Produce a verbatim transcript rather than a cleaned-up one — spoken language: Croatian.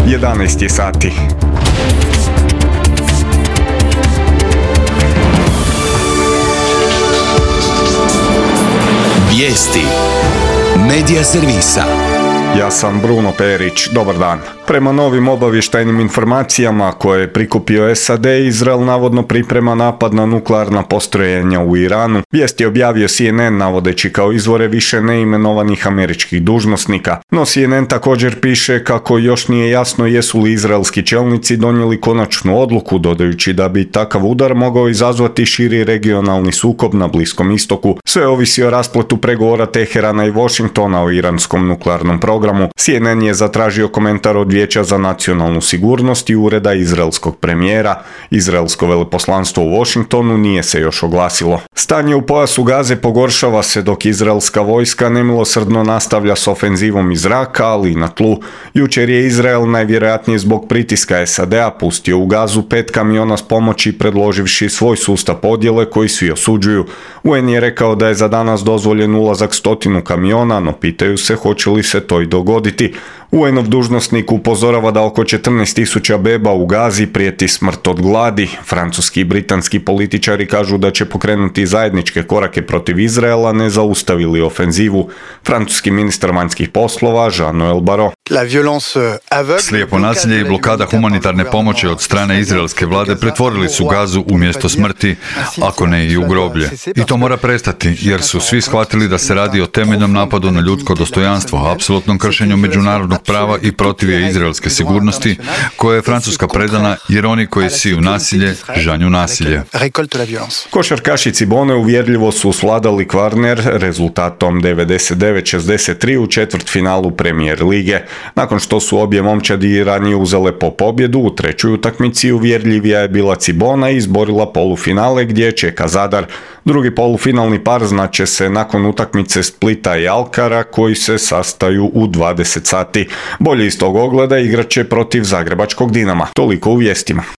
jedanaest je sati. Vijesti Medija servisa. Ja sam Bruno Perić, dobar dan. Prema novim obavještajnim informacijama koje je prikupio S A D, Izrael navodno priprema napad na nuklearna postrojenja u Iranu. Vijest je objavio C N N navodeći kao izvore više neimenovanih američkih dužnosnika. No C N N također piše kako još nije jasno jesu li izraelski čelnici donijeli konačnu odluku, dodajući da bi takav udar mogao izazvati širi regionalni sukob na Bliskom istoku. Sve ovisi o raspletu pregovora Teherana i Washingtona o iranskom nuklearnom programu. C N N je zatražio komentar od Vijeća za nacionalnu sigurnost i ureda izraelskog premijera. Izraelsko veleposlanstvo u Washingtonu nije se još oglasilo. Stanje u pojasu Gaze pogoršava se dok izraelska vojska nemilosrdno nastavlja s ofenzivom iz zraka, ali i na tlu. Jučer je Izrael, najvjerojatnije zbog pritiska S A D-a, pustio u Gazu pet kamiona s pomoći, predloživši svoj sustav podjele koji svi osuđuju. U N je rekao da je za danas dozvoljen ulazak stotinu kamiona, no pitaju se hoće li se to i dogoditi. U N-ov dužnosnik upozorava da oko četrnaest tisuća beba u Gazi prijeti smrt od gladi. Francuski i britanski političari kažu da će pokrenuti zajedničke korake protiv Izraela ne zaustavili ofenzivu. Francuski ministar vanjskih poslova Jean-Noël Barrot. Slijepo nasilje i blokada humanitarne pomoći od strane izraelske vlade pretvorili su Gazu u mjesto smrti, ako ne i u groblje. I to mora prestati, jer su svi shvatili da se radi o temeljnom napadu na ljudsko dostojanstvo, apsolutnom kršenju međunarodnog prava i protiv je izraelske sigurnosti, koje je Francuska predana, jer oni koji siju nasilje, žanju nasilje. Košarkaši Cibone uvjerljivo su svladali Kvarner rezultatom devedeset devet šezdeset tri u četvrtfinalu Premier lige. Nakon što su obje momčadi ranije uzele po pobjedu, u trećoj utakmici uvjerljivija je bila Cibona i izborila polufinale gdje čeka Zadar. Drugi polufinalni par znaće se nakon utakmice Splita i Alkara koji se sastaju u dvadeset sati. Bolje iz tog ogleda igrat će protiv zagrebačkog Dinama. Toliko u vijestima.